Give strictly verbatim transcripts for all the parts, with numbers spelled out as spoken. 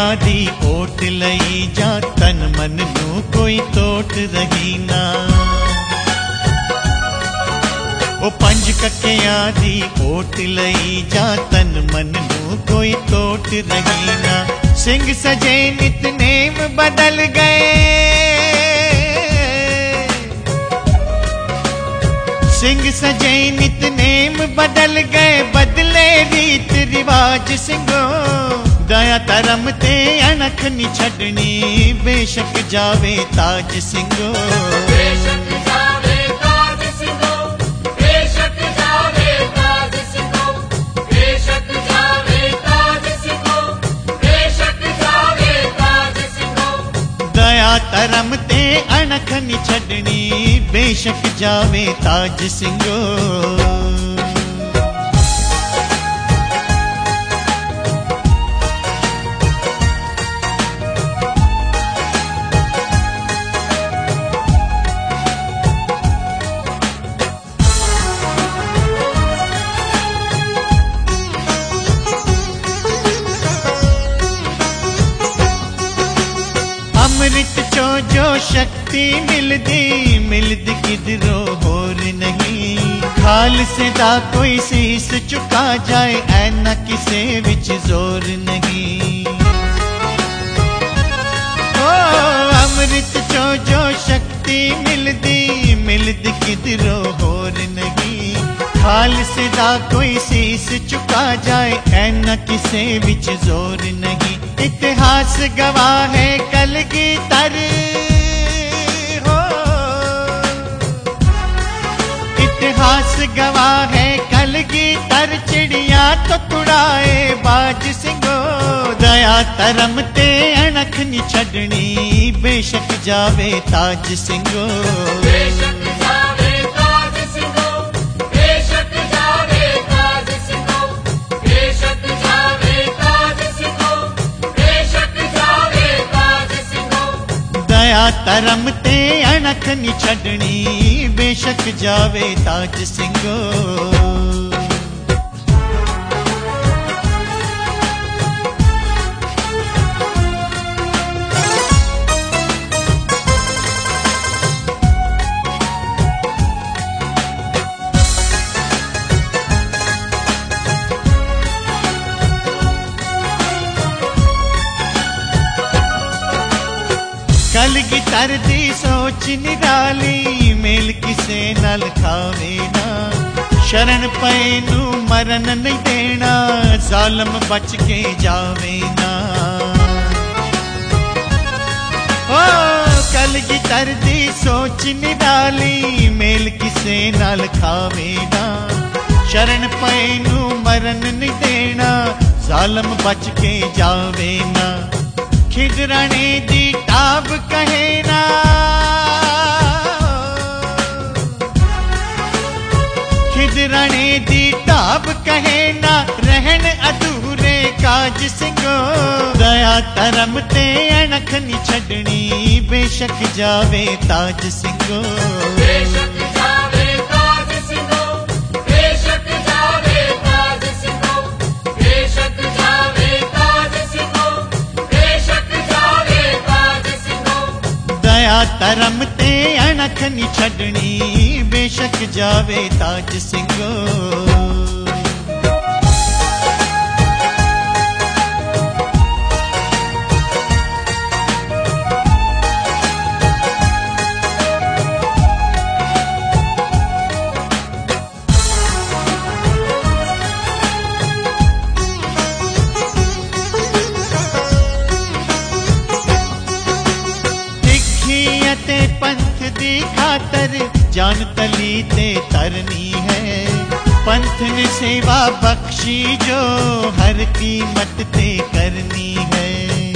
दी ओट लई जा तन मन नू कोई तोट रही ना। ओ पंज कक्कियां दी ओट लई जा तन मन नू कोई तोट रही ना। सिंह सजे नितनेम बदल गए, सिंह सजे नितनेम बदल गए, बदले रीत रिवाज सिंगो। दया धर्म ते अणख नी छड़नी, बेशक जावे ताज सिंगो। बेशक जावे ताज सिंगो, बेशक जावे ताज सिंगो, बेशक जावे ताज सिंगो, बेशक जावे ताज सिंगो। दया धर्म ते अणख नी छड़नी, बेशक जावे ताज सिंगो। अमृत चो जो शक्ति मिलदी, मिलदी किधरों होर नहीं। खालसे दा कोई शीस चुका जाए, ऐना किसे विच जोर नहीं। ओ अमृत चो जो शक्ति मिलदी, मिलदी किधरों होर नहीं। खालसे दा कोई शीस चुका जाए, ऐना किसे विच जोर नहीं। इतिहास गवाह है कलगीधर हो, इतिहास गवाह है कलगीधर। चिड़िया तो तुड़ाए बाज सिंगो, दया धर्म ते अणख नी छड़नी, बेशक जावे ताज सिंगो। बेशक जावे ताज सिंगो, बेशक जावे ताज सिंगो, बेशक जावे ताज सिंगो, बेशक जावे ताज सिंगो। दया धर्म ते अणख नी छड़नी, बेशक जावे ताज सिंगो। कलगीधर दी सोच निराली, मेल किसे नाल खावे ना। शरण पए नू मरन नहीं देना, जालम बच के जावे ना। ओ कलगीधर दी सोच निराली, मेल किसे नाल खावे ना। शरण पए नू मरन नहीं देना, जालम बच के जावे ना। खिदराने दी ताब कहे ना, खिदराने दी ताब कहे ना। रहन अधूरे काज सिंगो, दया धर्म ते अणख नी छड़नी, बेशक जावे ताज सिंगो। बेशक जावे ताज सिंगो, बेशक जावे ताज सिंगो, बेशक जावे ताज सिंगो, बेशक जावे ताज सिंगो। दया धर्म ते अणख नी छड़नी, बेशक जावे ताज सिंगो। पंथ दी खातर जान तली ते तरनी है। पंथ ने सेवा बख्शी जो हर कीमत ते करनी है।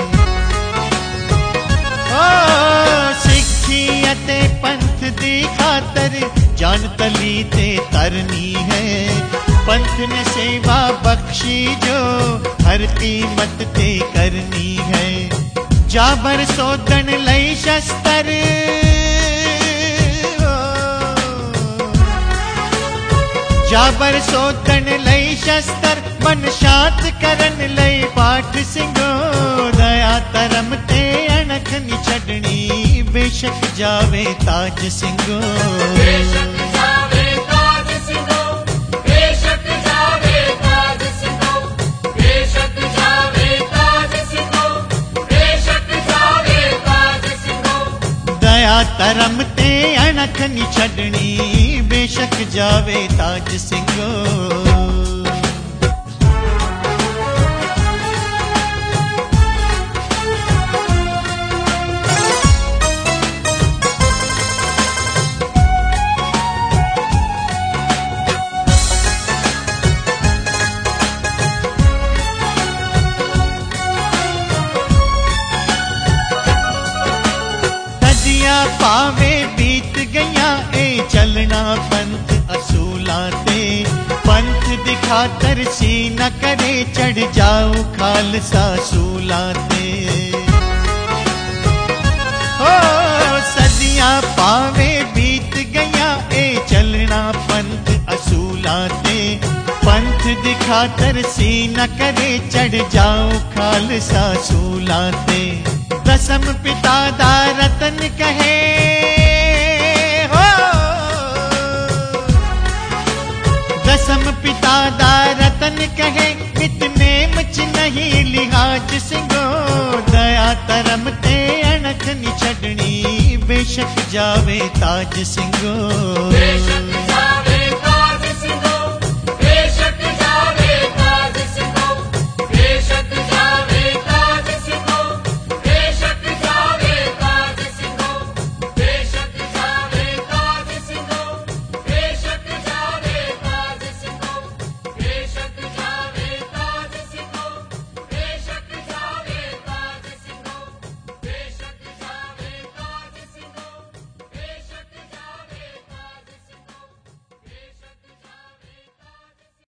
ओ सिक्खी अते पंथ दी खातर जान तली ते तरनी है। पंथ ने सेवा बख्शी जो हर कीमत ते करनी है। जाबर सोधन लई शस्त्र जाबर सोधन लई शस्त्र मन शांत करन लई पाठ सिंगो दया धर्म ते अणख नी छड़नी बेशक जावे ताज सिंगो बेशक जावे ताज सिंधो बेशक जावे ताज सिंधो बेशक जावे ताज सिंधो बेशक जावे ताज सिंधो दया धर्म ते अणख नी छड़नी बेशक जावे ताज सिंगो पावे बीत गया ए चलना पंथ असूला ते पंथ दिखा तरसी न करे चढ़ जाओ खालसा सूला ते हो सदियां पावे बीत गया ए चलना पंथ असूला ते पंथ दिखा तरसी न करे चढ़ जाओ खालसा सूला ते दसम पिता दा रतन कहे हो दसम पिता दा रतन कहे इतने मच नहीं लिहाज सिंगो दया धर्म ते अणख नी छड़नी बेशक जावे ताज सिंगो